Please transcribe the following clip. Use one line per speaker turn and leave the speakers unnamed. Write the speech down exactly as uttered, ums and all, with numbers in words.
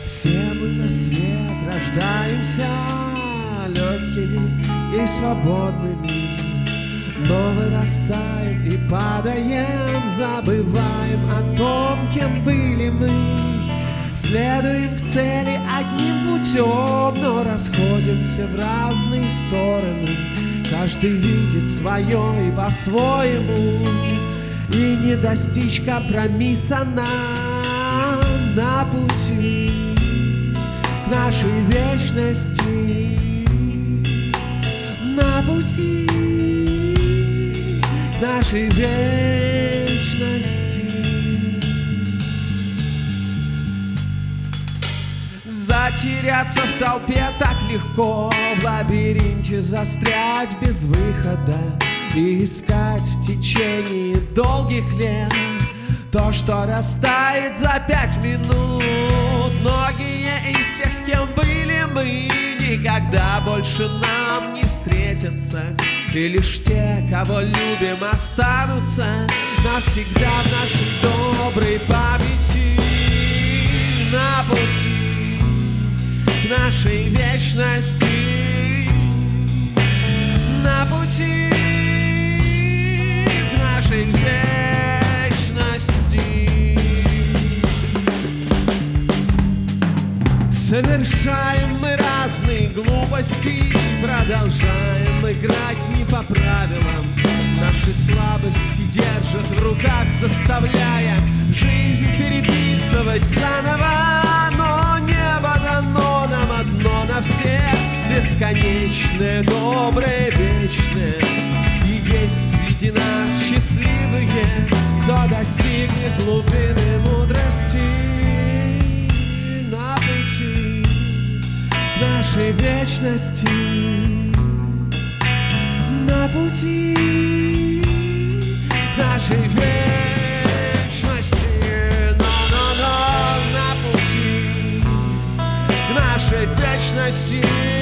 Все мы на свет рождаемся легкими и свободными, но вырастаем и падаем, забываем о том, кем были мы. Следуем к цели одним путем, но расходимся в разные стороны. Каждый видит свое и по-своему, и не достичь компромисса нам на пути к нашей вечности, на пути к нашей вечности. Затеряться в толпе так легко, в лабиринте застрять без выхода и искать в течение долгих лет то, что растает за пять минут. Многие из тех, с кем были мы, никогда больше нам не встретятся, и лишь те, кого любим, останутся навсегда в нашей доброй памяти, на пути к нашей вечности, на пути к нашей вечности. Совершаем мы разные глупости, продолжаем играть не по правилам. Наши слабости держат в руках, заставляя жизнь переписывать заново. Но небо дано нам одно на всех, бесконечное, доброе, вечное. И есть среди нас счастливые, кто достигнет глубины мудрости на пути к нашей вечности, на пути к нашей вечности, но-но-но, на пути к нашей вечности.